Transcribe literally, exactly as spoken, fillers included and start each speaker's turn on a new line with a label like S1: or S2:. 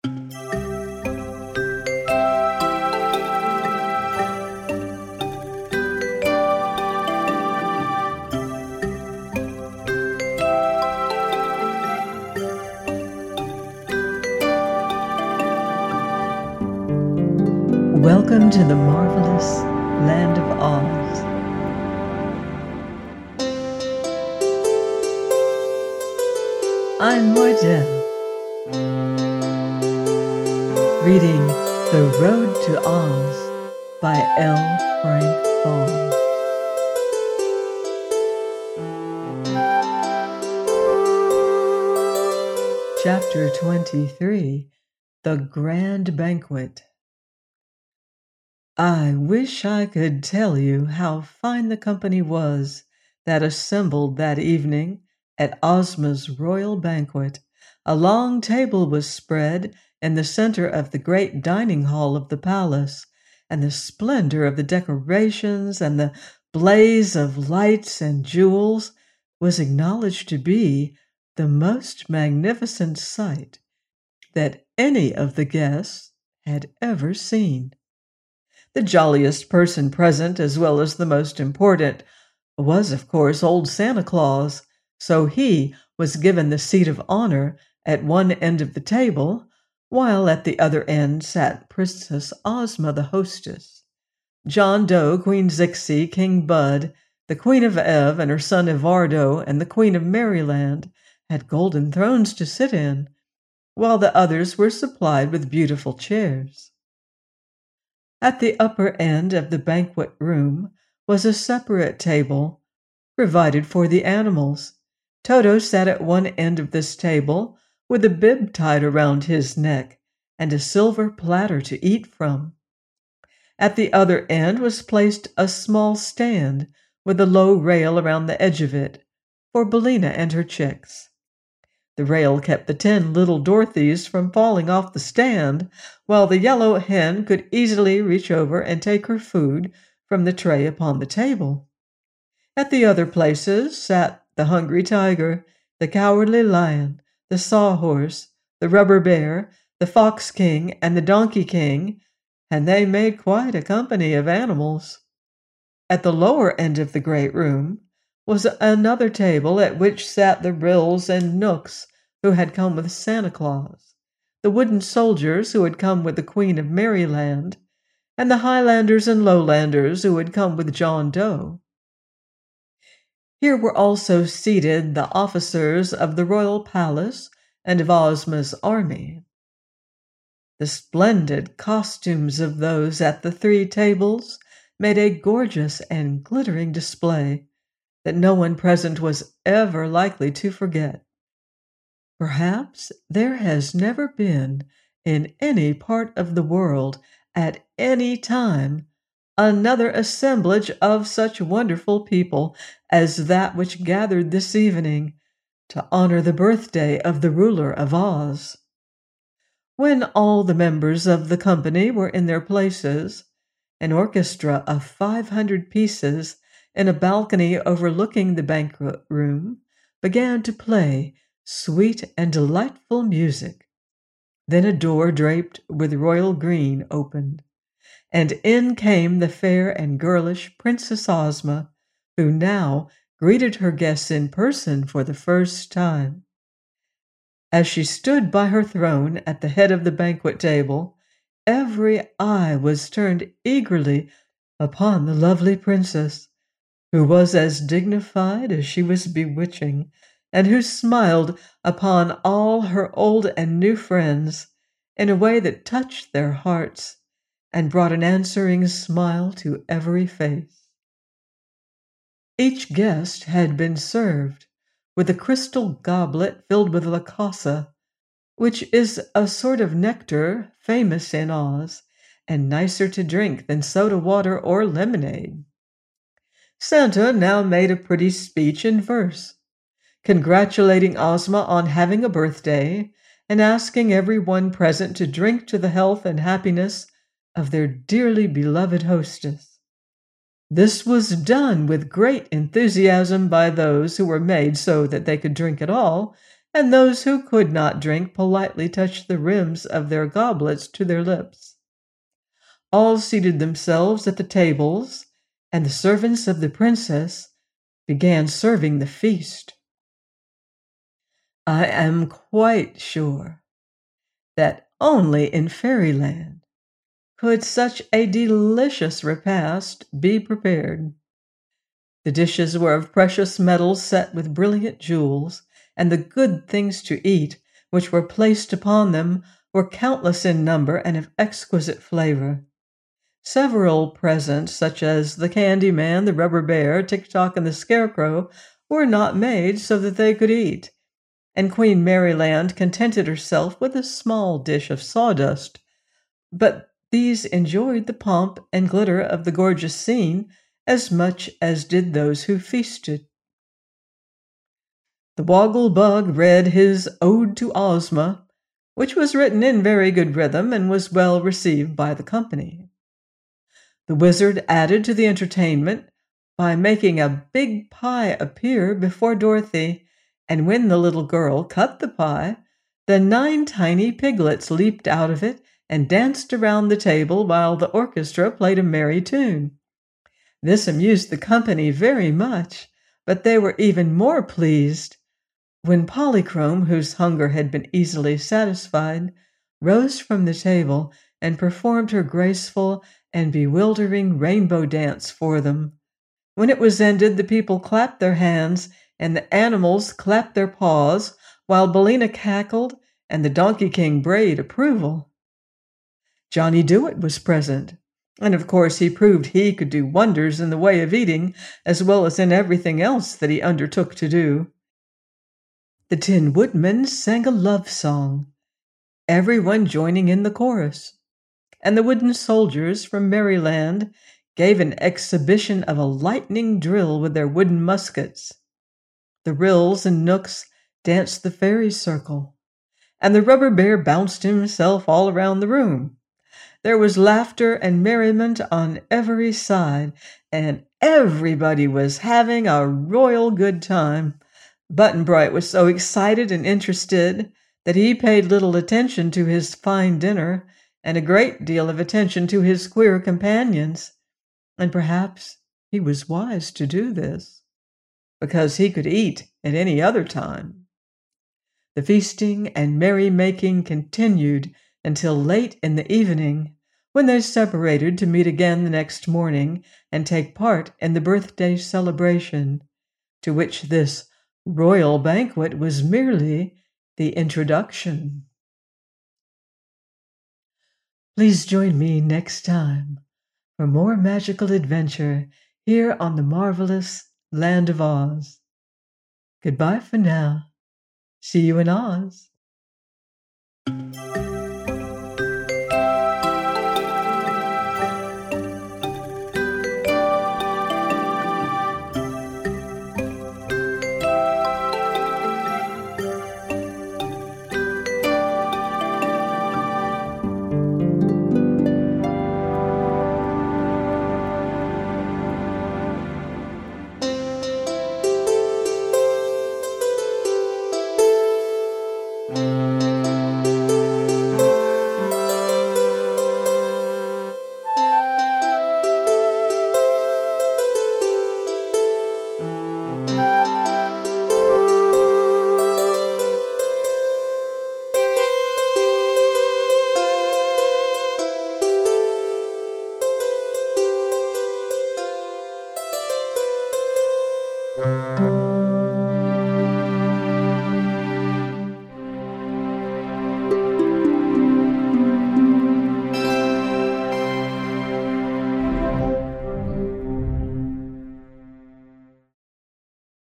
S1: Welcome to the marvelous land of Oz. I'm Mordell, reading The Road to Oz by L. Frank Baum. Chapter twenty-three, The Grand Banquet. I wish I could tell you how fine the company was that assembled that evening at Ozma's royal banquet. A long table was spread in the center of the great dining hall of the palace, and the splendor of the decorations and the blaze of lights and jewels was acknowledged to be the most magnificent sight that any of the guests had ever seen. The jolliest person present, as well as the most important, was, of course, old Santa Claus, so he was given the seat of honor at one end of the table, while at the other end sat Princess Ozma, the hostess. John Doe, Queen Zixi, King Bud, the Queen of Ev and her son Evardo, and the Queen of Merryland had golden thrones to sit in, while the others were supplied with beautiful chairs. At the upper end of the banquet room was a separate table provided for the animals. Toto sat at one end of this table with a bib tied around his neck and a silver platter to eat from. At the other end was placed a small stand with a low rail around the edge of it for Billina and her chicks. The rail kept the ten little Dorothys from falling off the stand, while the yellow hen could easily reach over and take her food from the tray upon the table. At the other places sat the hungry tiger, the cowardly lion, the sawhorse, the rubber bear, the fox king, and the donkey king, and they made quite a company of animals. At the lower end of the great room was another table at which sat the Ryls and Knooks who had come with Santa Claus, the wooden soldiers who had come with the Queen of Merryland, and the Highlanders and Lowlanders who had come with John Doe. Here were also seated the officers of the royal palace and of Ozma's army. The splendid costumes of those at the three tables made a gorgeous and glittering display that no one present was ever likely to forget. Perhaps there has never been in any part of the world at any time another assemblage of such wonderful people as that which gathered this evening to honor the birthday of the ruler of Oz. When all the members of the company were in their places, an orchestra of five hundred pieces in a balcony overlooking the banquet room began to play sweet and delightful music. Then a door draped with royal green opened, and in came the fair and girlish Princess Ozma, who now greeted her guests in person for the first time. As she stood by her throne at the head of the banquet table, every eye was turned eagerly upon the lovely princess, who was as dignified as she was bewitching, and who smiled upon all her old and new friends in a way that touched their hearts and brought an answering smile to every face. Each guest had been served with a crystal goblet filled with lacasa, which is a sort of nectar famous in Oz and nicer to drink than soda water or lemonade. Santa now made a pretty speech in verse, congratulating Ozma on having a birthday and asking everyone present to drink to the health and happiness of their dearly beloved hostess. This was done with great enthusiasm by those who were made so that they could drink at all, and those who could not drink politely touched the rims of their goblets to their lips. All seated themselves at the tables, and the servants of the princess began serving the feast. I am quite sure that only in fairyland could such a delicious repast be prepared. The dishes were of precious metals set with brilliant jewels, and the good things to eat, which were placed upon them, were countless in number and of exquisite flavor. Several presents, such as the Candy Man, the Rubber Bear, Tick-Tock, and the Scarecrow, were not made so that they could eat, and Queen Maryland contented herself with a small dish of sawdust. But these enjoyed the pomp and glitter of the gorgeous scene as much as did those who feasted. The Woggle Bug read his Ode to Ozma, which was written in very good rhythm and was well received by the company. The Wizard added to the entertainment by making a big pie appear before Dorothy, and when the little girl cut the pie, the nine tiny piglets leaped out of it and danced around the table while the orchestra played a merry tune. This amused the company very much, but they were even more pleased when Polychrome, whose hunger had been easily satisfied, rose from the table and performed her graceful and bewildering rainbow dance for them. When it was ended, the people clapped their hands and the animals clapped their paws, while Billina cackled and the Donkey King brayed approval. Johnny Dooit was present, and of course he proved he could do wonders in the way of eating as well as in everything else that he undertook to do. The Tin Woodman sang a love song, everyone joining in the chorus, and the wooden soldiers from Merryland gave an exhibition of a lightning drill with their wooden muskets. The Ryls and Knooks danced the fairy circle, and the Rubber Bear bounced himself all around the room. There was laughter and merriment on every side, and everybody was having a royal good time. Button-Bright was so excited and interested that he paid little attention to his fine dinner and a great deal of attention to his queer companions. And perhaps he was wise to do this, because he could eat at any other time. The feasting and merry-making continued until late in the evening, when they separated to meet again the next morning and take part in the birthday celebration, to which this royal banquet was merely the introduction. Please join me next time for more magical adventure here on the marvelous Land of Oz. Goodbye for now. See you in Oz. Música